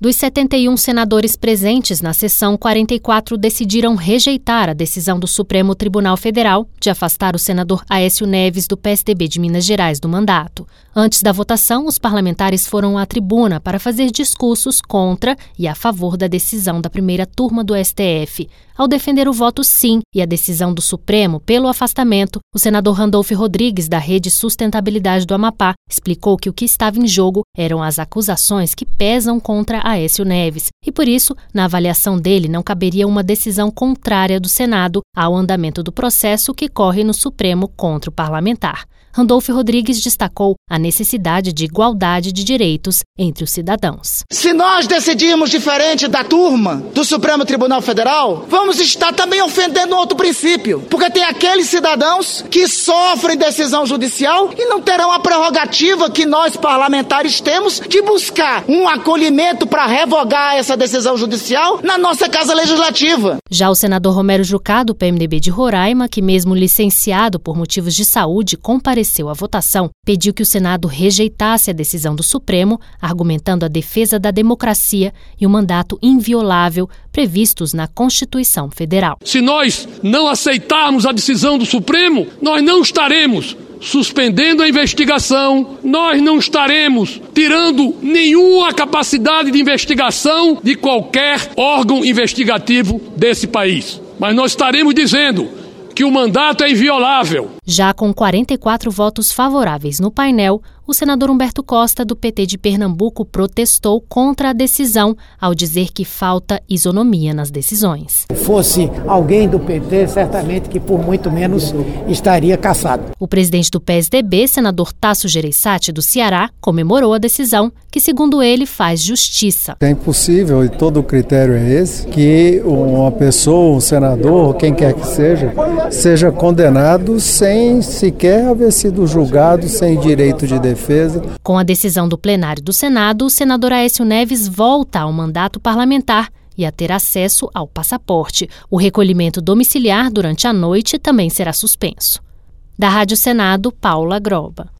Dos 71 senadores presentes na sessão, 44 decidiram rejeitar a decisão do Supremo Tribunal Federal de afastar o senador Aécio Neves do PSDB de Minas Gerais do mandato. Antes da votação, os parlamentares foram à tribuna para fazer discursos contra e a favor da decisão da primeira turma do STF. Ao defender o voto sim e a decisão do Supremo pelo afastamento, o senador Randolfo Rodrigues, da Rede Sustentabilidade do Amapá, explicou que o que estava em jogo eram as acusações que pesam contra Aécio Neves e, por isso, na avaliação dele, não caberia uma decisão contrária do Senado ao andamento do processo que corre no Supremo contra o parlamentar. Randolfo Rodrigues destacou a necessidade de igualdade de direitos entre os cidadãos. Se nós decidirmos diferente da turma do Supremo Tribunal Federal, vamos estar também ofendendo outro princípio, porque tem aqueles cidadãos que sofrem decisão judicial e não terão a prerrogativa que nós parlamentares temos de buscar um acolhimento para revogar essa decisão judicial na nossa Casa Legislativa. Já o senador Romero Jucá, do PMDB de Roraima, que mesmo licenciado por motivos de saúde compareceu à votação, pediu que o Senado rejeitasse a decisão do Supremo, argumentando a defesa da democracia e o mandato inviolável previstos na Constituição Federal. Se nós não aceitarmos a decisão do Supremo, nós não estaremos suspendendo a investigação, nós não estaremos tirando nenhuma capacidade de investigação de qualquer órgão investigativo desse país. Mas nós estaremos dizendo que o mandato é inviolável. Já com 44 votos favoráveis no painel, o senador Humberto Costa, do PT de Pernambuco, protestou contra a decisão ao dizer que falta isonomia nas decisões. Se fosse alguém do PT, certamente que por muito menos estaria cassado. O presidente do PSDB, senador Tasso Gereissati, do Ceará, comemorou a decisão, que, segundo ele, faz justiça. É impossível, e todo o critério é esse, que uma pessoa, um senador, quem quer que seja condenado sem sequer haver sido julgado, sem direito de defesa. Com a decisão do plenário do Senado, o senador Aécio Neves volta ao mandato parlamentar e a ter acesso ao passaporte. O recolhimento domiciliar durante a noite também será suspenso. Da Rádio Senado, Paula Groba.